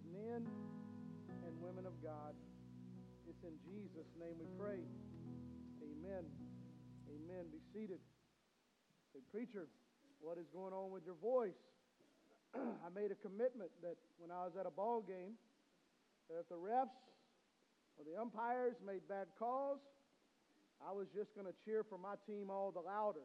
men and women of God. It's in Jesus' name we pray. Amen. Amen. Be seated. Say, preacher, what is going on with your voice? I made a commitment that when I was at a ball game, that if the refs or the umpires made bad calls, I was just going to cheer for my team all the louder.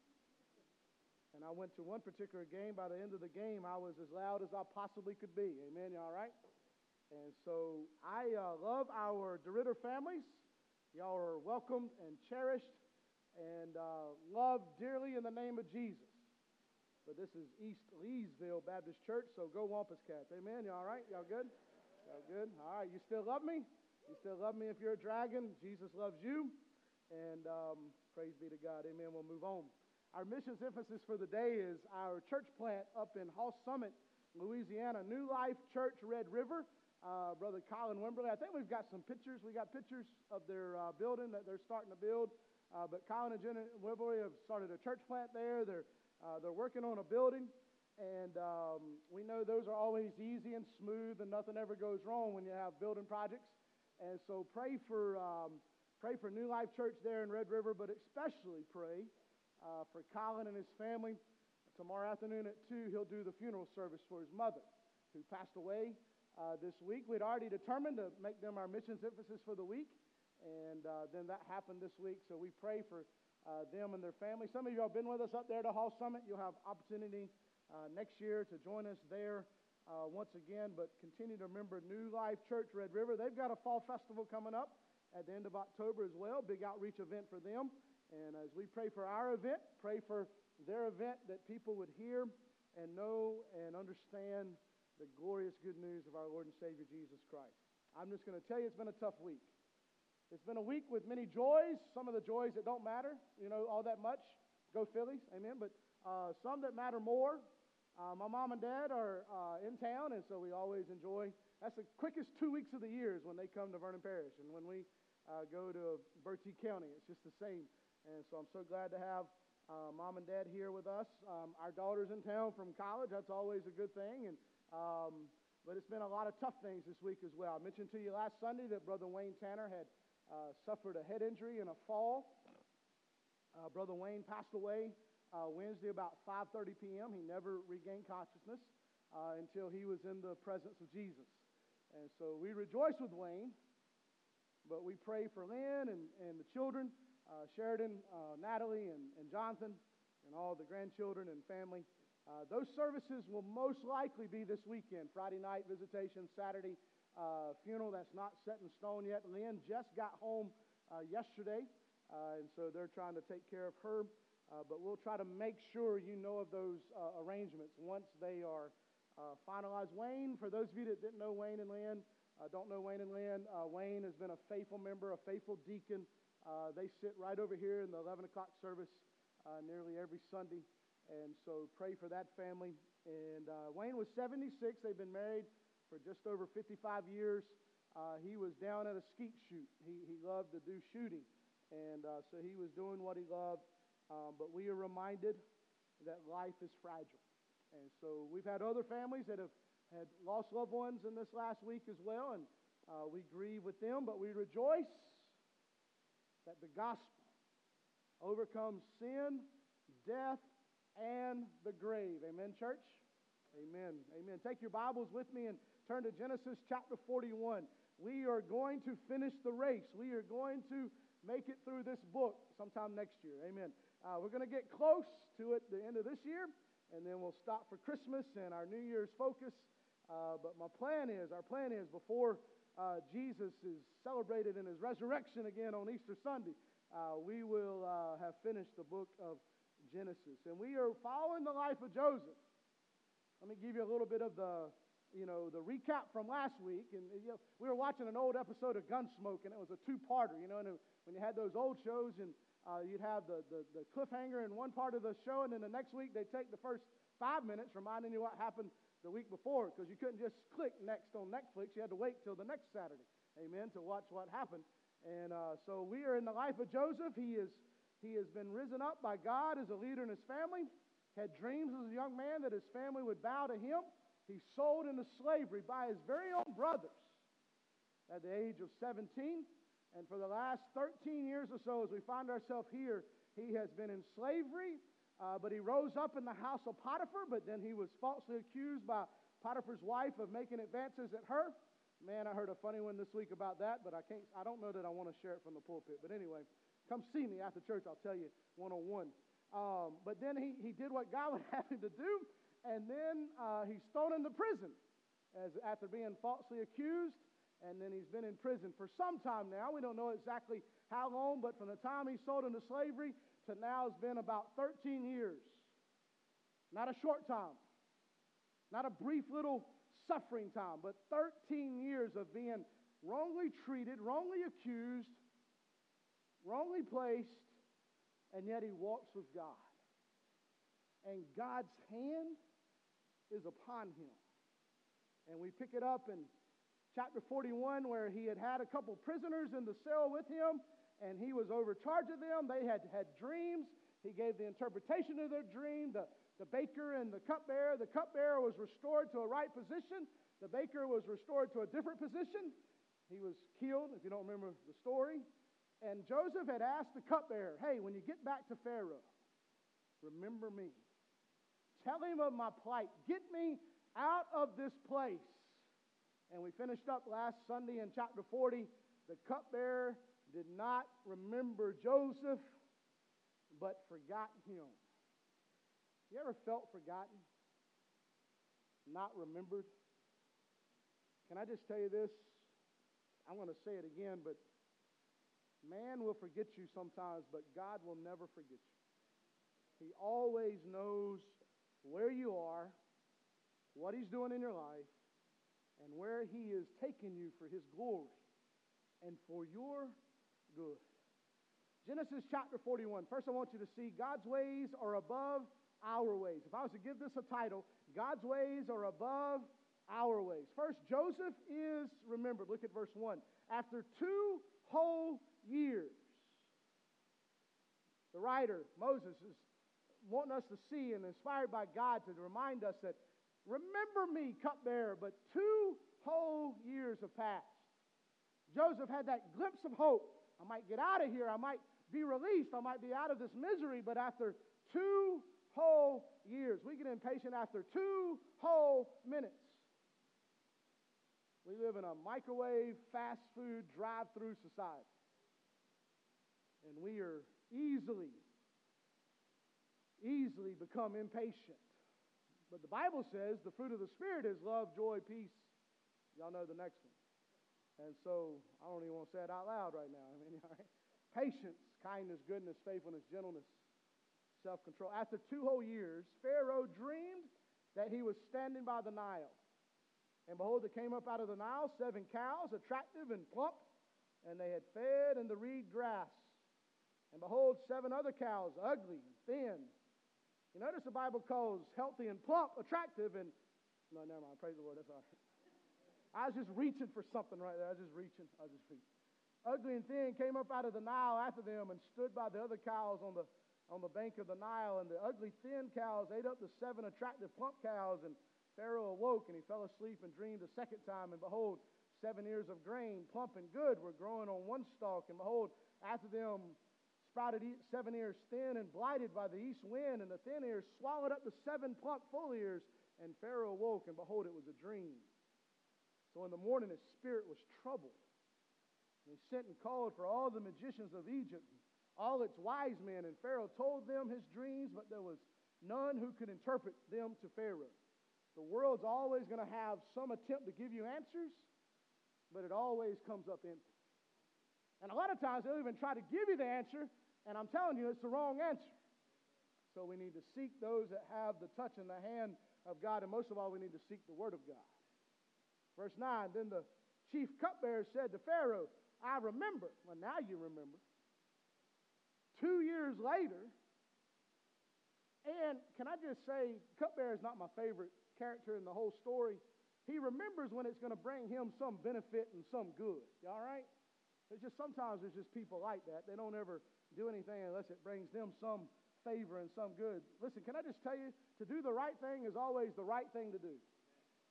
And I went to one particular game. By the end of the game, I was as loud as I possibly could be. Amen. You all right? And so I love our DeRitter families. Y'all are welcomed and cherished and loved dearly in the name of Jesus. But this is East Leesville Baptist Church, so go Wampus Cats. Amen. You all right? Y'all good? Y'all good? All right. You still love me? You still love me if you're a dragon? Jesus loves you. And praise be to God. Amen. We'll move on. Our missions emphasis for the day is our church plant up in Hoss Summit, Louisiana. New Life Church, Red River. Brother Colin Wimberly. I think we've got some pictures. We got pictures of their building that they're starting to build. But Colin and Jenna Wimberly have started a church plant there. They're working on a building. And we know those are always easy and smooth and nothing ever goes wrong when you have building projects. And so pray for New Life Church there in Red River, but especially pray for Colin and his family. Tomorrow afternoon at 2, he'll do the funeral service for his mother, who passed away this week. We'd already determined to make them our missions emphasis for the week, and then that happened this week. So we pray for them and their family. Some of you have been with us up there at the Hoss Summit. You'll have opportunity next year to join us there once again, but continue to remember New Life Church, Red River. They've got a fall festival coming up at the end of October as well, big outreach event for them. And as we pray for our event, pray for their event, that people would hear and know and understand the glorious good news of our Lord and Savior Jesus Christ. I'm just going to tell you, it's been a tough week. It's been a week with many joys, some of the joys that don't matter, all that much. Go Phillies, amen. But some that matter more. My mom and dad are in town, and so we always enjoy. That's the quickest 2 weeks of the year is when they come to Vernon Parish. And when we go to Bertie County, it's just the same. And so I'm so glad to have mom and dad here with us. Our daughter's in town from college. That's always a good thing. And but it's been a lot of tough things this week as well. I mentioned to you last Sunday that Brother Wayne Tanner had suffered a head injury in a fall. Brother Wayne passed away Wednesday about 5:30 p.m. He never regained consciousness until he was in the presence of Jesus. And so we rejoice with Wayne, but we pray for Lynn and the children, Sheridan, Natalie, and Jonathan, and all the grandchildren and family. Those services will most likely be this weekend. Friday night visitation, Saturday funeral. That's not set in stone yet. Lynn just got home yesterday, and so they're trying to take care of her. But we'll try to make sure you know of those arrangements once they are finalized. Wayne, for those of you that didn't know Wayne and Lynn, don't know Wayne and Lynn, Wayne has been a faithful member, a faithful deacon. They sit right over here in the 11 o'clock service nearly every Sunday. And so pray for that family. And Wayne was 76. They've been married for just over 55 years. He was down at a skeet shoot. He loved to do shooting. And so he was doing what he loved. But we are reminded that life is fragile. And so we've had other families that have had lost loved ones in this last week as well. And we grieve with them. But we rejoice that the gospel overcomes sin, death, and the grave. Amen, church? Amen. Amen. Take your Bibles with me and turn to Genesis chapter 41. We are going to finish the race. We are going to make it through this book sometime next year. Amen. We're going to get close to it the end of this year, and then we'll stop for Christmas and our New Year's focus. But our plan is before Jesus is celebrated in his resurrection again on Easter Sunday, we will have finished the book of Genesis. And we are following the life of Joseph. Let me give you a little bit of the recap from last week. And we were watching an old episode of Gunsmoke, and it was a two-parter, and when you had those old shows, and you'd have the cliffhanger in one part of the show, and then the next week they'd take the first 5 minutes reminding you what happened the week before, because you couldn't just click next on Netflix. You had to wait till the next Saturday, amen, to watch what happened. And so we are in the life of Joseph. He has been risen up by God as a leader in his family, had dreams as a young man that his family would bow to him. He's sold into slavery by his very own brothers at the age of 17. And for the last 13 years or so, as we find ourselves here, he has been in slavery, but he rose up in the house of Potiphar, but then he was falsely accused by Potiphar's wife of making advances at her. Man, I heard a funny one this week about that, but I don't know that I want to share it from the pulpit. But anyway, come see me after church. I'll tell you one-on-one. But then he did what God would have him to do, and then he's thrown into prison after being falsely accused, and then he's been in prison for some time now. We don't know exactly how long, but from the time he sold into slavery to now has been about 13 years. Not a short time, not a brief little suffering time, but 13 years of being wrongly treated, wrongly accused, wrongly placed, and yet he walks with God. And God's hand is upon him. And we pick it up in chapter 41, where he had a couple prisoners in the cell with him, and he was overcharged of them. They had dreams. He gave the interpretation of their dream. The baker and the cupbearer. The cupbearer was restored to a right position. The baker was restored to a different position. He was killed, if you don't remember the story. And Joseph had asked the cupbearer, hey, when you get back to Pharaoh, remember me. Tell him of my plight. Get me out of this place. And we finished up last Sunday in chapter 40. The cupbearer did not remember Joseph, but forgot him. You ever felt forgotten? Not remembered? Can I just tell you this? I'm going to say it again, but man will forget you sometimes, but God will never forget you. He always knows where you are, what he's doing in your life, and where he is taking you for his glory and for your good. Genesis chapter 41. First, I want you to see God's ways are above our ways. If I was to give this a title, God's ways are above our ways. First, Joseph is remembered. Look at verse 1. After 2 whole years, the writer, Moses, is wanting us to see and inspired by God to remind us that, remember me, cupbearer, but 2 whole years have passed. Joseph had that glimpse of hope. I might get out of here. I might be released. I might be out of this misery. But after 2 whole years, we get impatient after 2 whole minutes. We live in a microwave, fast food, drive-through society. And we are easily become impatient. But the Bible says the fruit of the Spirit is love, joy, peace. Y'all know the next one. And so, I don't even want to say it out loud right now. I mean, all right? Patience, kindness, goodness, faithfulness, gentleness, self-control. After 2 whole years, Pharaoh dreamed that he was standing by the Nile. And behold, there came up out of the Nile 7 cows, attractive and plump, and they had fed in the reed grass. And behold, 7 other cows, ugly and thin. You notice the Bible calls healthy and plump attractive, and no, never mind. Praise the Lord. That's all right. I was just reaching for something right there. I was just reaching. Ugly and thin came up out of the Nile after them and stood by the other cows on the bank of the Nile. And the ugly thin cows ate up the 7 attractive plump cows. And Pharaoh awoke and he fell asleep and dreamed a second time. And behold, 7 ears of grain, plump and good, were growing on one stalk. And behold, after them sprouted 7 ears thin and blighted by the east wind. And the thin ears swallowed up the 7 plump full ears. And Pharaoh awoke, and behold, it was a dream. So in the morning his spirit was troubled. And he sent and called for all the magicians of Egypt, all its wise men. And Pharaoh told them his dreams, but there was none who could interpret them to Pharaoh. The world's always going to have some attempt to give you answers, but it always comes up empty. And a lot of times they'll even try to give you the answer, and I'm telling you, it's the wrong answer. So we need to seek those that have the touch and the hand of God, and most of all, we need to seek the Word of God. Verse 9, then the chief cupbearer said to Pharaoh, I remember. Well, now you remember. 2 years later, and can I just say, cupbearer is not my favorite character in the whole story. He remembers when it's going to bring him some benefit and some good. You all right? It's just sometimes there's just people like that. They don't ever do anything unless it brings them some favor and some good. Listen, can I just tell you, to do the right thing is always the right thing to do.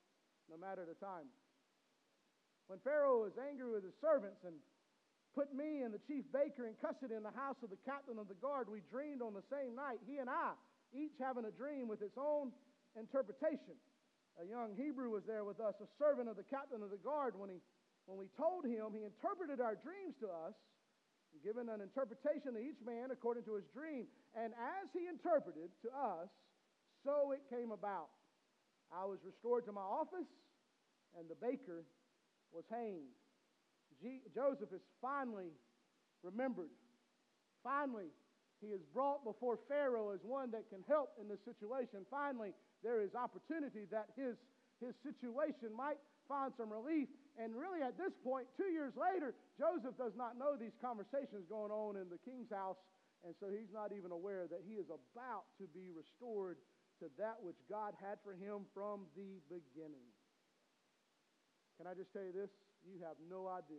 no matter the time. When Pharaoh was angry with his servants and put me and the chief baker in custody in the house of the captain of the guard, we dreamed on the same night, he and I, each having a dream with its own interpretation. A young Hebrew was there with us, a servant of the captain of the guard. When we told him, he interpreted our dreams to us, given an interpretation to each man according to his dream. And as he interpreted to us, so it came about. I was restored to my office, and the baker was hanged. Joseph is finally remembered. Finally, he is brought before Pharaoh as one that can help in this situation. Finally, there is opportunity that his situation might find some relief. And really at this point, 2 years later, Joseph does not know these conversations going on in the king's house. And so he's not even aware that he is about to be restored to that which God had for him from the beginning. Can I just tell you this? You have no idea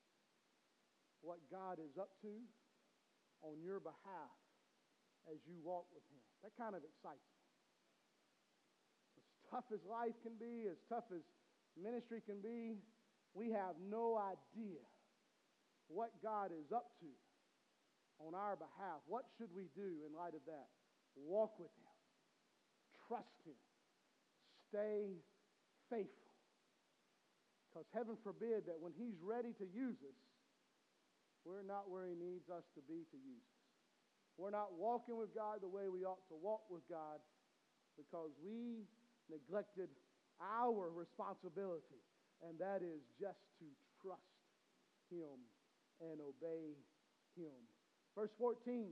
what God is up to on your behalf as you walk with him. That kind of excites me. As tough as life can be, as tough as ministry can be, we have no idea what God is up to on our behalf. What should we do in light of that? Walk with him. Trust him. Stay faithful. Because heaven forbid that when he's ready to use us, we're not where he needs us to be to use us. We're not walking with God the way we ought to walk with God because we neglected our responsibility, and that is just to trust him and obey him. Verse 14.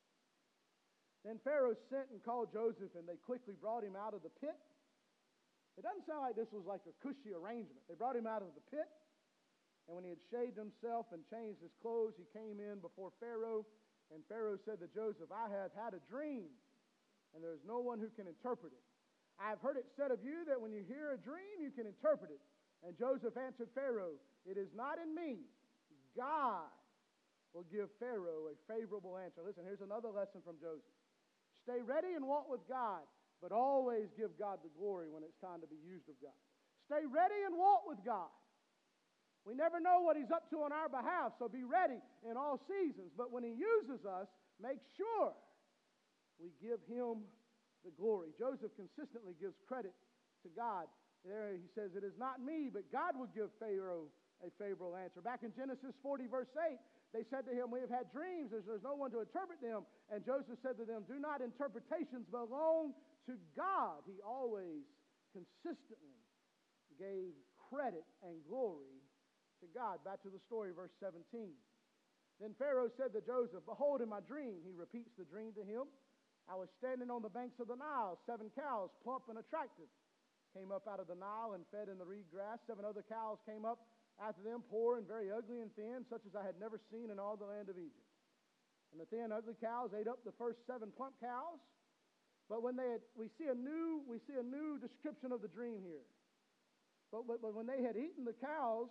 Then Pharaoh sent and called Joseph, and they quickly brought him out of the pit. It doesn't sound like this was like a cushy arrangement. They brought him out of the pit, and when he had shaved himself and changed his clothes, he came in before Pharaoh. And Pharaoh said to Joseph, I have had a dream, and there is no one who can interpret it. I have heard it said of you that when you hear a dream, you can interpret it. And Joseph answered Pharaoh, it is not in me. God will give Pharaoh a favorable answer. Listen, here's another lesson from Joseph. Stay ready and walk with God, but always give God the glory when it's time to be used of God. Stay ready and walk with God. We never know what he's up to on our behalf, so be ready in all seasons. But when he uses us, make sure we give him the glory. Joseph consistently gives credit to God. There he says, it is not me, but God will give Pharaoh a favorable answer. Back in Genesis 40, verse 8, they said to him, we have had dreams. There's no one to interpret them. And Joseph said to them, do not interpretations belong to God? He always consistently gave credit and glory to God. Back to the story, verse 17. Then Pharaoh said to Joseph, behold, in my dream, he repeats the dream to him. I was standing on the banks of the Nile. 7 cows, plump and attractive, came up out of the Nile and fed in the reed grass. 7 other cows came up after them, poor and very ugly and thin, such as I had never seen in all the land of Egypt. And the thin, ugly cows ate up the first 7 plump cows. But when we see a new description of the dream here. But when they had eaten the cows,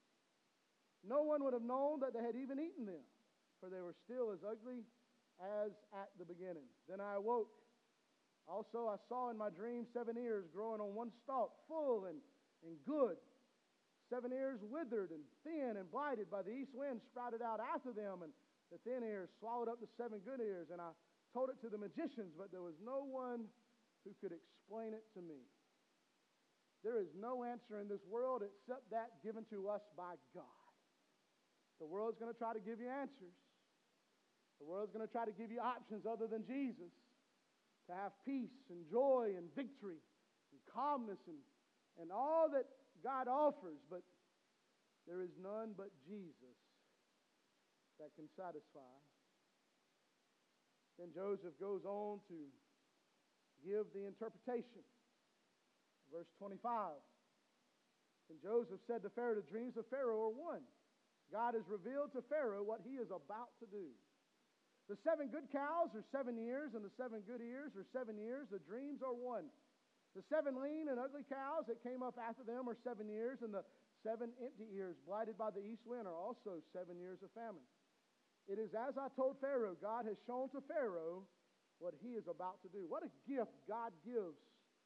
no one would have known that they had even eaten them, for they were still as ugly as at the beginning. Then I awoke. Also I saw in my dream 7 ears growing on one stalk, full and good. 7 ears withered and thin and blighted by the east wind sprouted out after them, and the thin ears swallowed up the 7 good ears. And I told it to the magicians, but there was no one who could explain it to me. There is no answer in this world except that given to us by God. The world's going to try to give you answers. The world's going to try to give you options other than Jesus to have peace and joy and victory and calmness and all that God offers, but there is none but Jesus that can satisfy. Then Joseph goes on to give the interpretation. Verse 25. And Joseph said to Pharaoh, the dreams of Pharaoh are one. God has revealed to Pharaoh what he is about to do. The 7 good cows are 7 years, and the 7 good ears are 7 years. The dreams are one. The 7 lean and ugly cows that came up after them are 7 years, and the 7 empty ears blighted by the east wind are also 7 years of famine. It is as I told Pharaoh. God has shown to Pharaoh what he is about to do. What a gift God gives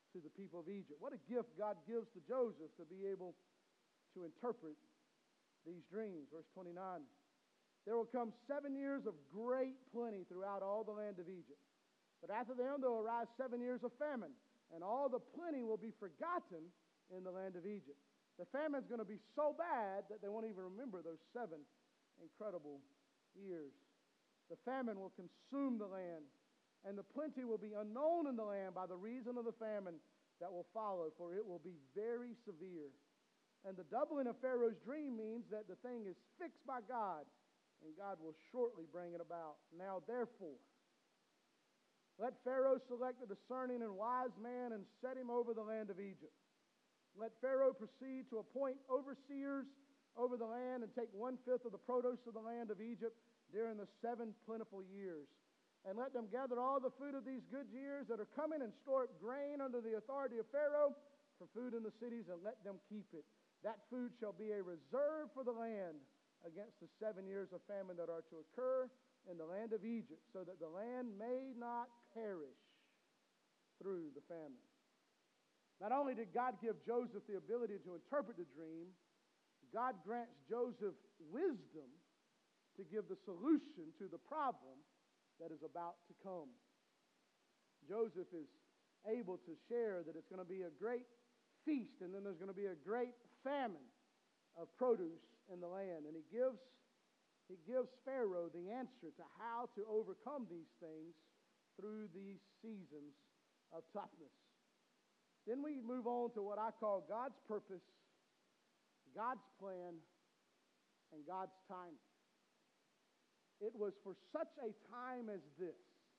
to the people of Egypt. What a gift God gives to Joseph to be able to interpret these dreams. Verse 29. There will come 7 years of great plenty throughout all the land of Egypt. But after them there will arise 7 years of famine, and all the plenty will be forgotten in the land of Egypt. The famine is going to be so bad that they won't even remember those 7 incredible years. The famine will consume the land, and the plenty will be unknown in the land by the reason of the famine that will follow, for it will be very severe. And the doubling of Pharaoh's dream means that the thing is fixed by God, and God will shortly bring it about. Now, therefore, let Pharaoh select a discerning and wise man and set him over the land of Egypt. Let Pharaoh proceed to appoint overseers over the land and take 1/5 of the produce of the land of Egypt during the 7 plentiful years. And let them gather all the food of these good years that are coming and store up grain under the authority of Pharaoh for food in the cities, and let them keep it. That food shall be a reserve for the land against the 7 years of famine that are to occur in the land of Egypt, so that the land may not perish through the famine. Not only did God give Joseph the ability to interpret the dream, God grants Joseph wisdom to give the solution to the problem that is about to come. Joseph is able to share that it's going to be a great feast, and then there's going to be a great famine of produce in the land. And he gives Pharaoh the answer to how to overcome these things through these seasons of toughness. Then we move on to what I call God's purpose, God's plan, and God's timing. It was for such a time as this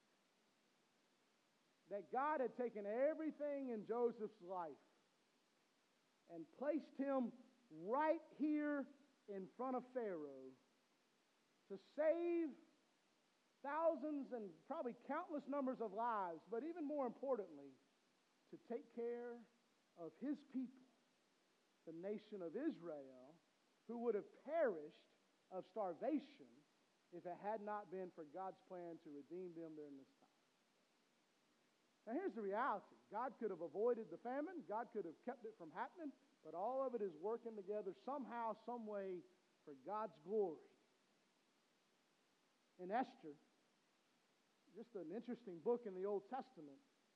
that God had taken everything in Joseph's life and placed him right here in front of Pharaoh to save thousands and probably countless numbers of lives, but even more importantly, to take care of his people, the nation of Israel, who would have perished of starvation if it had not been for God's plan to redeem them during this time. Now here's the reality. God could have avoided the famine. God could have kept it from happening, but all of it is working together somehow, some way for God's glory. In Esther, just an interesting book in the Old Testament,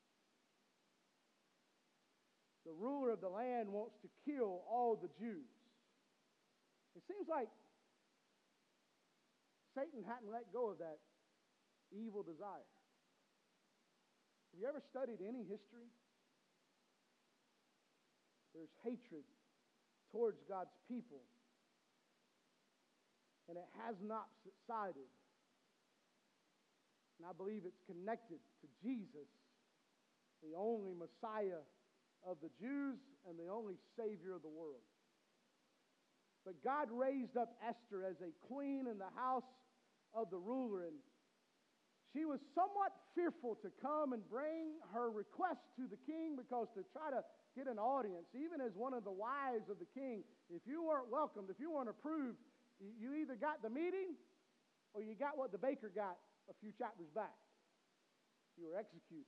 the ruler of the land wants to kill all the Jews. It seems like Satan hadn't let go of that evil desire. Have you ever studied any history? There's hatred towards God's people, and it has not subsided. And I believe it's connected to Jesus, the only Messiah of the Jews and the only Savior of the world. But God raised up Esther as a queen in the house of the ruler, and she was somewhat fearful to come and bring her request to the king, because to try to get an audience, even as one of the wives of the king, if you weren't welcomed, if you weren't approved, you either got the meeting or you got what the baker got a few chapters back. You were executed.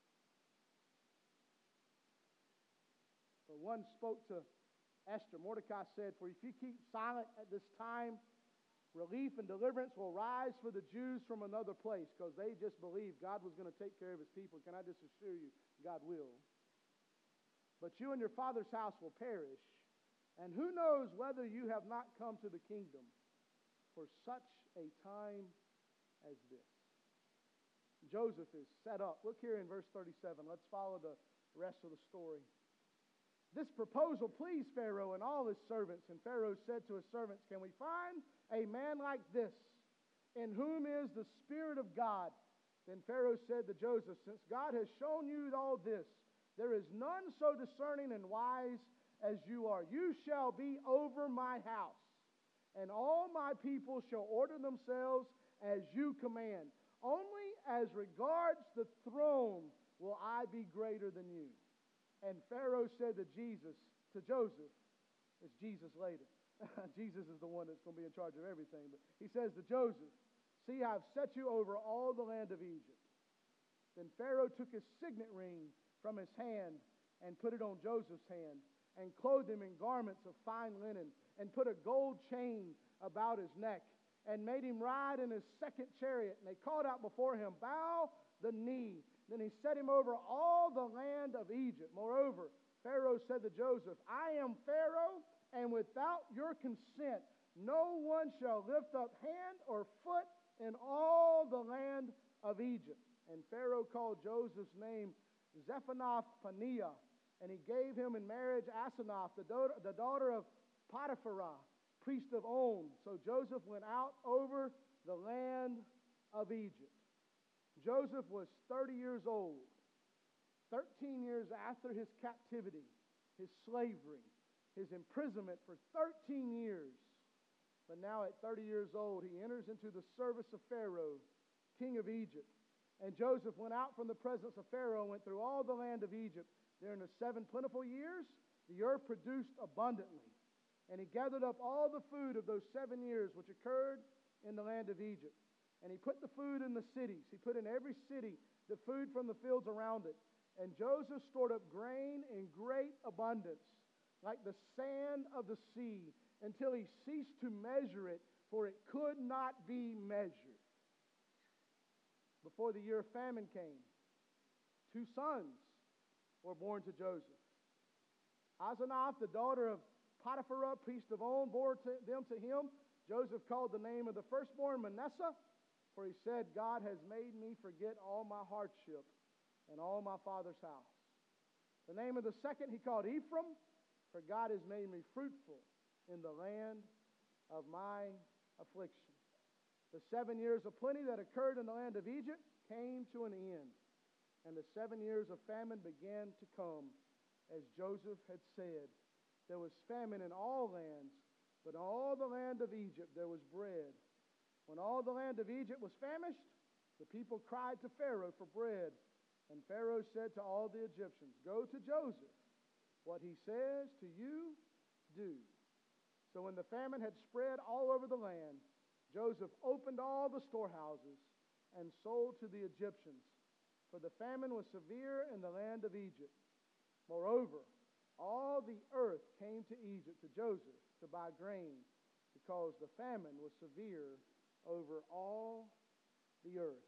So one spoke to Esther. Mordecai said, "For if you keep silent at this time, relief and deliverance will rise for the Jews from another place," because they just believed God was going to take care of his people. Can I just assure you, God will. "But you and your father's house will perish, and who knows whether you have not come to the kingdom for such a time as this." Joseph is set up. Look here in verse 37. Let's follow the rest of the story. "This proposal pleased Pharaoh and all his servants. And Pharaoh said to his servants, 'Can we find a man like this, in whom is the Spirit of God?' Then Pharaoh said to Joseph, 'Since God has shown you all this, there is none so discerning and wise as you are. You shall be over my house, and all my people shall order themselves as you command. Only as regards the throne will I be greater than you.' And Pharaoh said to Joseph, it's Jesus later. Jesus is the one that's going to be in charge of everything. But he says to Joseph, 'See, I've set you over all the land of Egypt.' Then Pharaoh took his signet ring from his hand and put it on Joseph's hand, and clothed him in garments of fine linen, and put a gold chain about his neck, and made him ride in his second chariot. And they called out before him, "Bow the knee." Then he set him over all the land of Egypt. Moreover, Pharaoh said to Joseph, "I am Pharaoh, and without your consent, no one shall lift up hand or foot in all the land of Egypt." And Pharaoh called Joseph's name Zephanath-Paneah, and he gave him in marriage Asenath, the daughter of Potiphar, priest of On. So Joseph went out over the land of Egypt. Joseph was 30 years old, 13 years after his captivity, his slavery, his imprisonment for 13 years. But now at 30 years old, he enters into the service of Pharaoh, king of Egypt. And Joseph went out from the presence of Pharaoh and went through all the land of Egypt. During the 7 plentiful years, the earth produced abundantly. And he gathered up all the food of those 7 years which occurred in the land of Egypt. And he put the food in the cities. He put in every city the food from the fields around it. And Joseph stored up grain in great abundance, like the sand of the sea, until he ceased to measure it, for it could not be measured. Before the year of famine came, 2 sons were born to Joseph. Asenath, the daughter of Potiphar, priest of On, bore them to him. Joseph called the name of the firstborn Manasseh, for he said, "God has made me forget all my hardship and all my father's house." The name of the second he called Ephraim, for God has made me fruitful in the land of my affliction. The 7 years of plenty that occurred in the land of Egypt came to an end, and the 7 years of famine began to come, as Joseph had said. There was famine in all lands, but in all the land of Egypt there was bread. When all the land of Egypt was famished, the people cried to Pharaoh for bread. And Pharaoh said to all the Egyptians, "Go to Joseph. What he says to you, do." So when the famine had spread all over the land, Joseph opened all the storehouses and sold to the Egyptians, for the famine was severe in the land of Egypt. Moreover, all the earth came to Egypt to Joseph to buy grain, because the famine was severe over all the earth.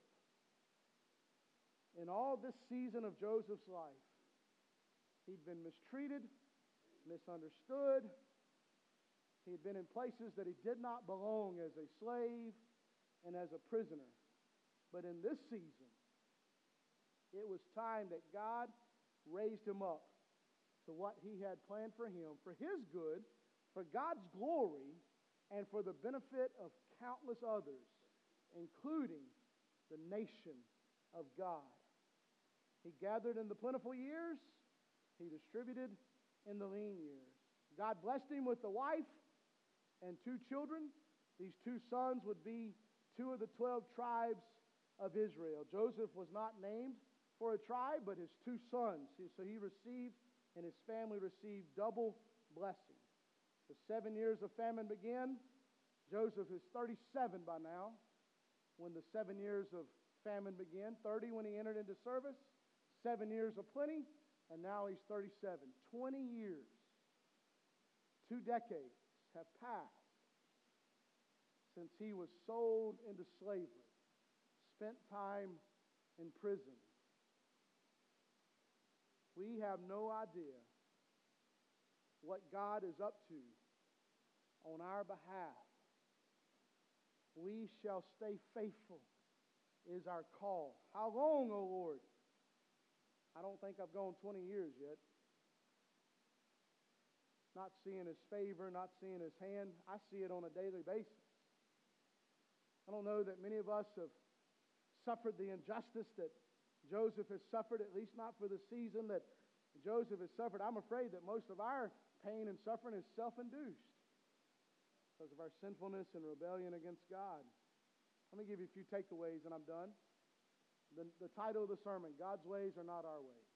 In all this season of Joseph's life, he'd been mistreated, misunderstood. He had been in places that he did not belong, as a slave and as a prisoner. But in this season, it was time that God raised him up to what he had planned for him, for his good, for God's glory, and for the benefit of countless others, including the nation of God. He gathered in the plentiful years. He distributed in the lean years. God blessed him with a wife and 2 children. These 2 sons would be 2 of the 12 tribes of Israel. Joseph was not named for a tribe, but his 2 sons. So he received, and his family received, double blessing. The 7 years of famine began. Joseph is 37 by now when the 7 years of famine began. 30 when he entered into service. 7 years of plenty, and now he's 37. 20 years, 2 decades have passed since he was sold into slavery, spent time in prison. We have no idea what God is up to on our behalf. We shall stay faithful is our call. How long, O Lord? I don't think I've gone 20 years yet. Not seeing his favor, not seeing his hand. I see it on a daily basis. I don't know that many of us have suffered the injustice that Joseph has suffered, at least not for the season that Joseph has suffered. I'm afraid that most of our pain and suffering is self-induced because of our sinfulness and rebellion against God. Let me give you a few takeaways and I'm done. The title of the sermon, God's Ways Are Not Our Ways.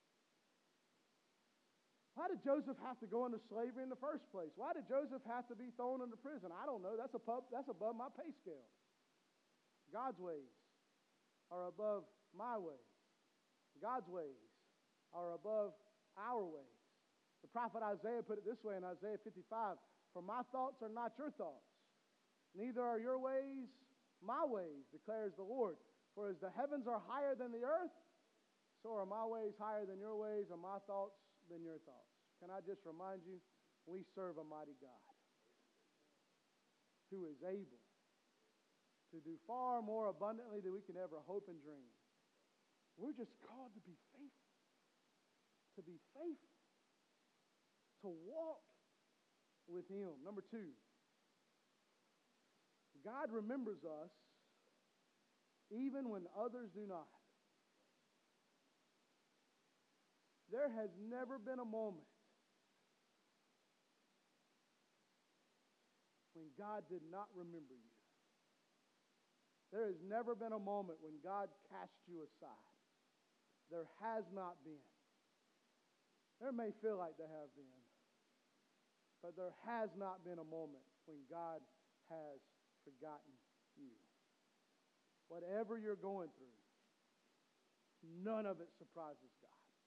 Why did Joseph have to go into slavery in the first place? Why did Joseph have to be thrown into prison? I don't know. That's above my pay scale. God's ways are above my ways. God's ways are above our ways. The prophet Isaiah put it this way in Isaiah 55, "For my thoughts are not your thoughts, neither are your ways my ways, declares the Lord. For as the heavens are higher than the earth, so are my ways higher than your ways, and my thoughts than your thoughts." Can I just remind you, we serve a mighty God who is able to do far more abundantly than we can ever hope and dream. We're just called to be faithful, to walk with Him. Number two, God remembers us even when others do not. There has never been a moment when God did not remember you. There has never been a moment when God cast you aside. There has not been. There may feel like there have been, but there has not been a moment when God has forgotten you. Whatever you're going through, none of it surprises God.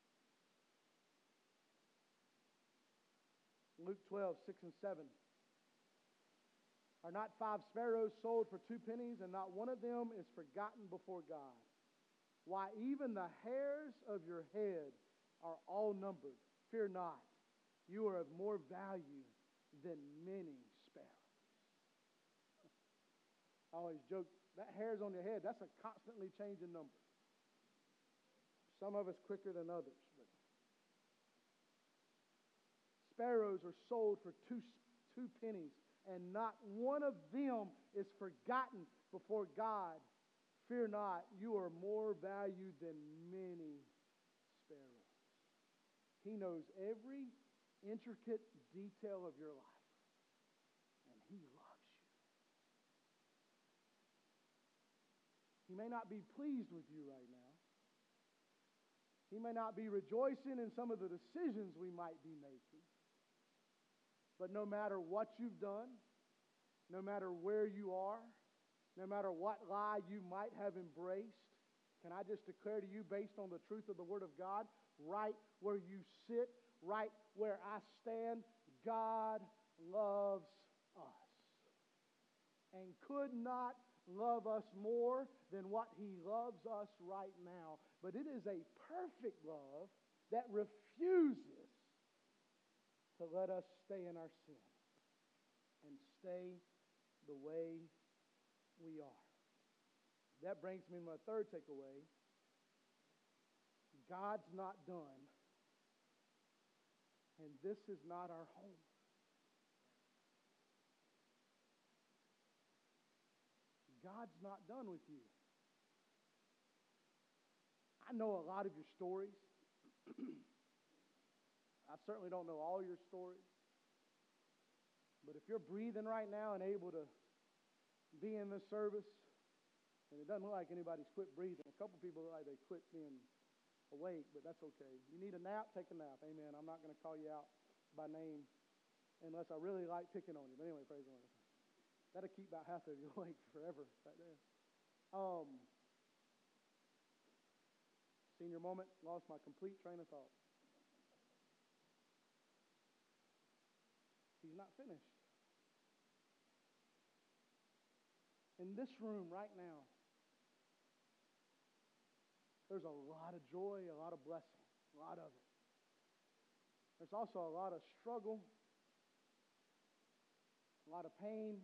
Luke 12, 6 and 7. "Are not 5 sparrows sold for 2 pennies, and not one of them is forgotten before God? Why, even the hairs of your head are all numbered. Fear not, you are of more value than many sparrows." I always joke, that hairs on your head, that's a constantly changing number. Some of us quicker than others. But sparrows are sold for two pennies, and not one of them is forgotten before God. Fear not, you are more valued than many sparrows. He knows every intricate detail of your life, and He loves you. He may not be pleased with you right now. He may not be rejoicing in some of the decisions we might be making. But no matter what you've done, no matter where you are, no matter what lie you might have embraced, can I just declare to you, based on the truth of the Word of God, right where you sit, right where I stand, God loves us and could not love us more than what He loves us right now. But it is a perfect love that refuses to let us stay in our sin and stay the way we are. That brings me to my third takeaway. God's not done, and this is not our home. God's not done with you. I know a lot of your stories. I certainly don't know all your stories. But if you're breathing right now and able to be in this service, and it doesn't look like anybody's quit breathing. A couple people look like they quit being awake, but that's okay. You need a nap, take a nap. Amen. I'm not going to call you out by name unless I really like picking on you. But anyway, praise the Lord. That'll keep about half of you awake forever right there. Senior moment, lost my complete train of thought. He's not finished. In this room right now, there's a lot of joy, a lot of blessing, a lot of it. There's also a lot of struggle, a lot of pain,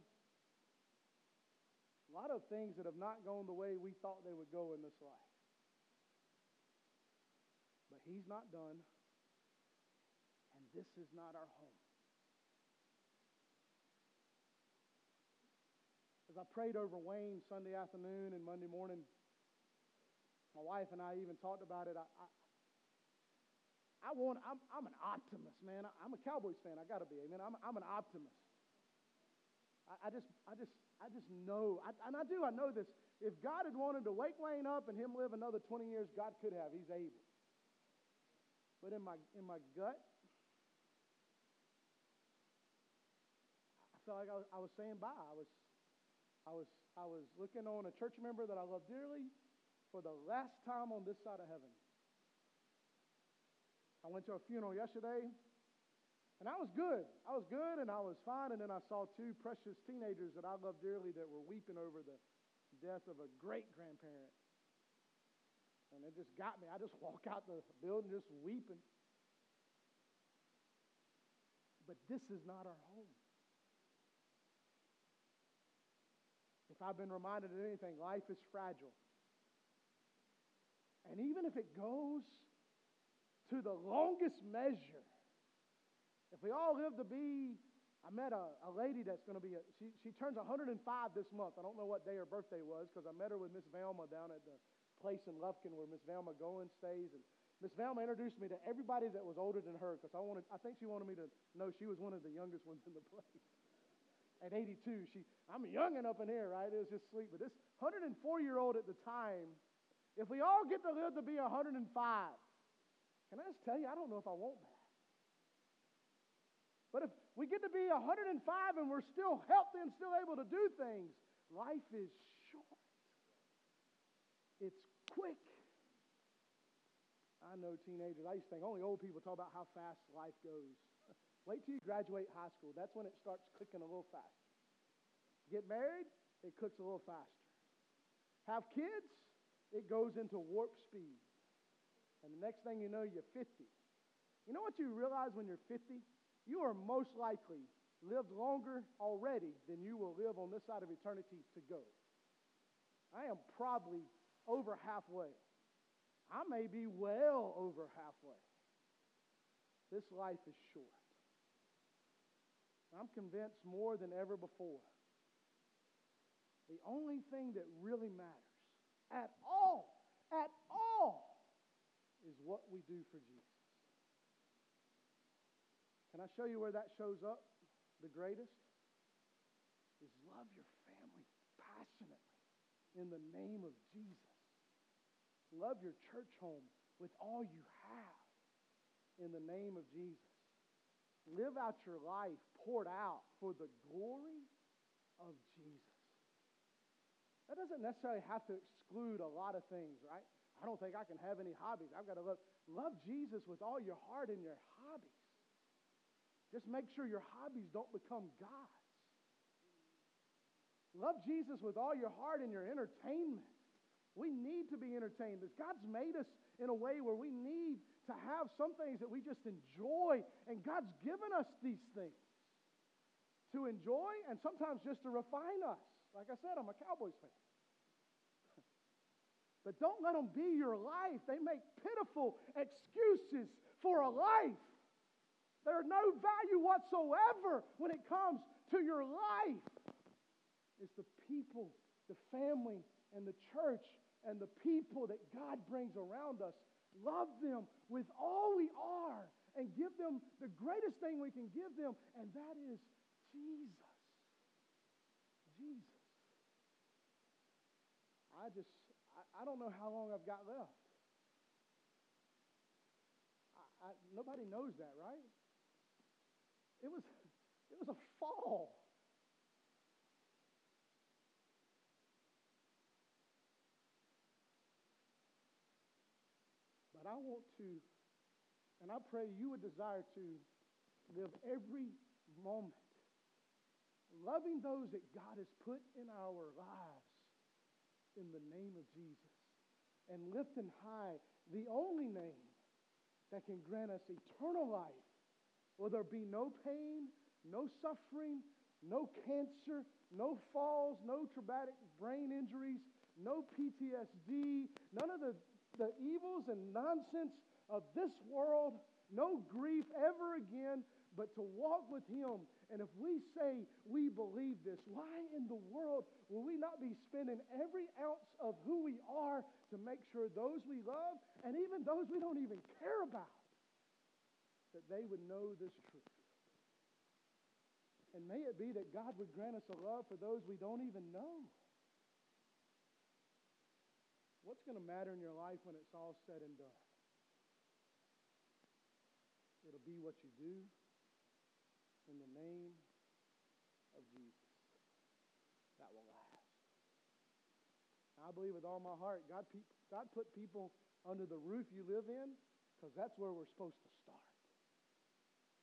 a lot of things that have not gone the way we thought they would go in this life. But He's not done, and this is not our home. As I prayed over Wayne Sunday afternoon and Monday morning, my wife and I even talked about it. I'm an optimist, man. I'm a Cowboys fan. I got to be. Amen. I'm an optimist. I just know, and I know this. If God had wanted to wake Wayne up and him live another 20 years, God could have. He's able. But in my gut, I felt like I was saying bye. I was looking on a church member that I love dearly for the last time on this side of heaven. I went to a funeral yesterday, and I was good. I was good, and I was fine. And then I saw two precious teenagers that I love dearly that were weeping over the death of a great-grandparent. And it just got me. I just walk out the building just weeping. But this is not our home. If I've been reminded of anything, life is fragile. And even if it goes to the longest measure, if we all live to be, I met a lady that's going to be, she turns 105 this month. I don't know what day her birthday was because I met her with Miss Velma down at the place in Lufkin where Miss Velma Goins stays. And Miss Velma introduced me to everybody that was older than her because I think she wanted me to know she was one of the youngest ones in the place. At 82, I'm a youngin' up in here, right? It was just sweet. But this 104-year-old at the time, if we all get to live to be 105, can I just tell you, I don't know if I want that. But if we get to be 105 and we're still healthy and still able to do things, life is short. It's quick. I know teenagers, I used to think only old people talk about how fast life goes. Wait till you graduate high school. That's when it starts clicking a little faster. Get married, it clicks a little faster. Have kids, it goes into warp speed. And the next thing you know, you're 50. You know what you realize when you're 50? You are most likely lived longer already than you will live on this side of eternity to go. I am probably over halfway. I may be well over halfway. This life is short. I'm convinced more than ever before, the only thing that really matters at all, is what we do for Jesus. Can I show you where that shows up the greatest? Is love your family passionately in the name of Jesus. Love your church home with all you have in the name of Jesus. Live out your life poured out for the glory of Jesus. That doesn't necessarily have to exclude a lot of things, right? I don't think I can have any hobbies. I've got to love Jesus with all your heart in your hobbies. Just make sure your hobbies don't become gods. Love Jesus with all your heart in your entertainment. We need to be entertained. God's made us in a way where we need to have some things that we just enjoy. And God's given us these things to enjoy and sometimes just to refine us. Like I said, I'm a Cowboys fan. But don't let them be your life. They make pitiful excuses for a life. There's no value whatsoever when it comes to your life. It's the people, the family, and the church, and the people that God brings around us. Love them with all we are and give them the greatest thing we can give them, and that is Jesus. Jesus. I don't know how long I've got left. Nobody knows that, right? It was a fall. But I want to, and I pray you would desire to live every moment loving those that God has put in our lives in the name of Jesus, and lifting high the only name that can grant us eternal life, where there be no pain, no suffering, no cancer, no falls, no traumatic brain injuries, no PTSD, none of the evils and nonsense of this world, no grief ever again, but to walk with Him. And if we say we believe this, why in the world will we not be spending every ounce of who we are to make sure those we love, and even those we don't even care about, that they would know this truth? And may it be that God would grant us a love for those we don't even know. What's going to matter in your life when it's all said and done? It'll be what you do in the name of Jesus. That will last. I believe with all my heart, God put people under the roof you live in because that's where we're supposed to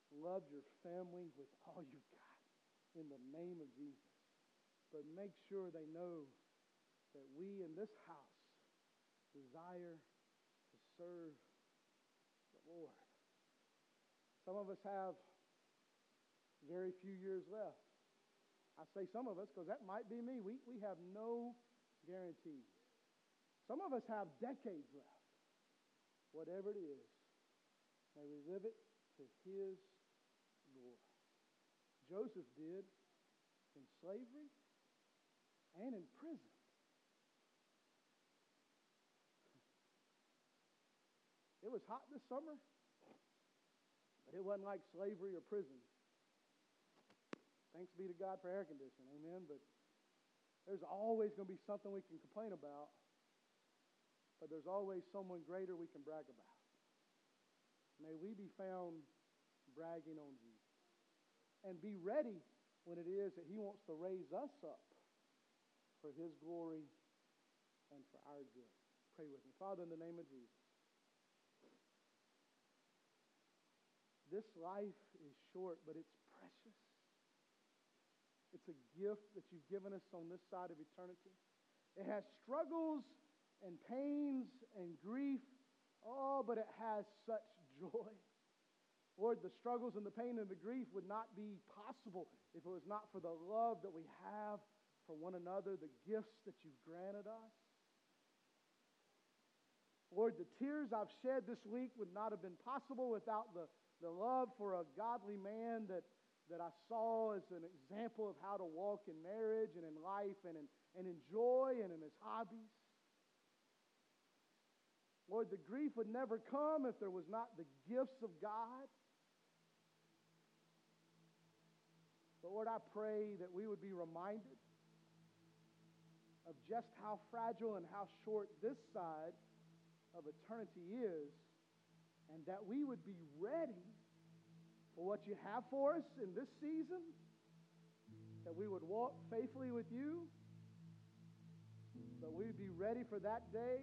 loved your family with all you've got in the name of Jesus. But make sure they know that we in this house desire to serve the Lord. Some of us have very few years left. I say some of us because that might be me. We have no guarantees. Some of us have decades left. Whatever it is, may we live it to His glory. Joseph did in slavery and in prison. It was hot this summer, but it wasn't like slavery or prison. Thanks be to God for air conditioning, amen. But there's always going to be something we can complain about, but there's always someone greater we can brag about. May we be found bragging on Jesus and be ready when it is that He wants to raise us up for His glory and for our good. Pray with me. Father, in the name of Jesus, this life is short, but it's precious. It's a gift that you've given us on this side of eternity. It has struggles and pains and grief, but it has such joy. Lord, the struggles and the pain and the grief would not be possible if it was not for the love that we have for one another, the gifts that you've granted us. Lord, the tears I've shed this week would not have been possible without the love for a godly man that I saw as an example of how to walk in marriage and in life and in joy and in his hobbies. Lord, the grief would never come if there was not the gifts of God. But Lord, I pray that we would be reminded of just how fragile and how short this side of eternity is, and that we would be ready for what you have for us in this season, that we would walk faithfully with you, that we'd be ready for that day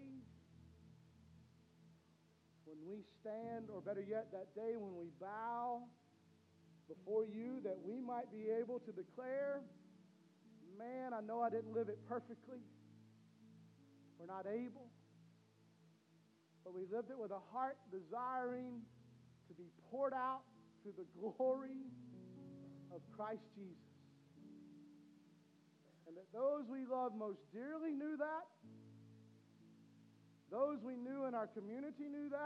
when we stand, or better yet, that day when we bow before you, that we might be able to declare, man, I know I didn't live it perfectly. We're not able. But we lived it with a heart desiring to be poured out to the glory of Christ Jesus. And that those we love most dearly knew that. Those we knew in our community knew that.